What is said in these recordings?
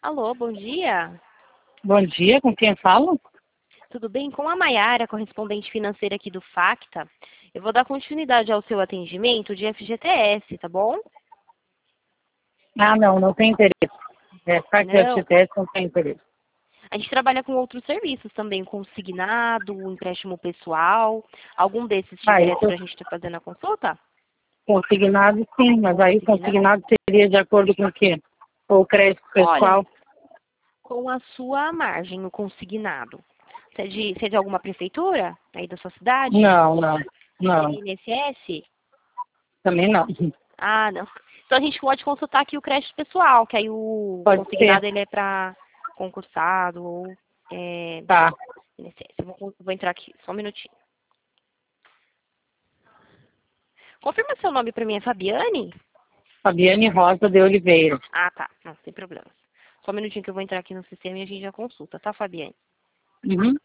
Alô, bom dia. Bom dia, com quem falo? Tudo bem? Com a Maiara, correspondente financeira aqui do Facta. Eu vou dar continuidade ao seu atendimento de FGTS, tá bom? Ah, não, não tem interesse. Parte do Não. FGTS não tem interesse. A gente trabalha com outros serviços também, consignado, empréstimo pessoal. Algum desses te interessa Isso para a gente estar fazendo a consulta? consignado sim, mas aí o Consignado? consignado seria de acordo com o quê? O crédito Olha, pessoal? com a sua margem, o consignado. Você é de alguma prefeitura aí da sua cidade? Não, não, É não, INSS? também não. Ah, não. Então a gente pode consultar aqui o crédito pessoal, que aí o Pode ser, consignado ele é para concursado ou tá. INSS. Eu vou entrar aqui, só um minutinho. Confirma seu nome para mim, é Fabiane? Fabiane Rosa de Oliveira. Ah, tá. Não, sem problemas. Só um minutinho que eu vou entrar aqui no sistema e a gente já consulta, tá, Fabiane? Uhum.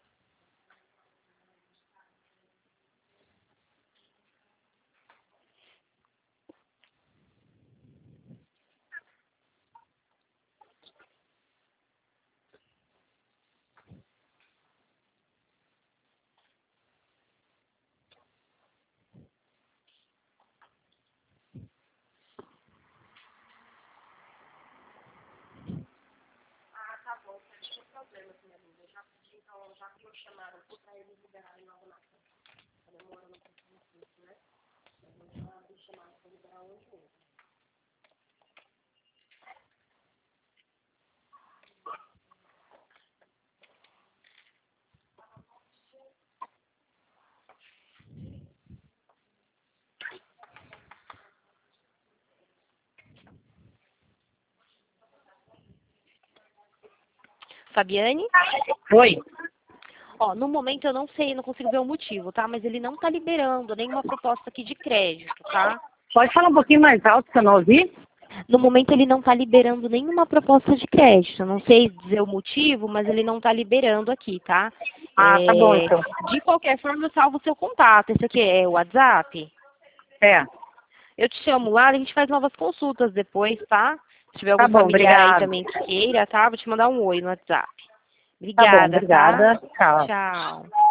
Fabiane? Oi, Ó, no momento eu não sei, não consigo ver o motivo, tá? Mas ele não tá liberando nenhuma proposta aqui de crédito, tá? pode falar um pouquinho mais alto que eu não ouvi? No momento ele não está liberando nenhuma proposta de crédito. Não sei dizer o motivo, mas ele não está liberando aqui, tá? Ah, tá bom então. De qualquer forma, eu salvo o seu contato. Esse aqui é o WhatsApp. É, Eu te chamo lá, a gente faz novas consultas depois, tá? Se tiver tá algum bom, familiar aí obrigada. também que queira, tá? Vou te mandar um oi no WhatsApp. Tá bom, Obrigada, tá? obrigada. Tchau. Tchau.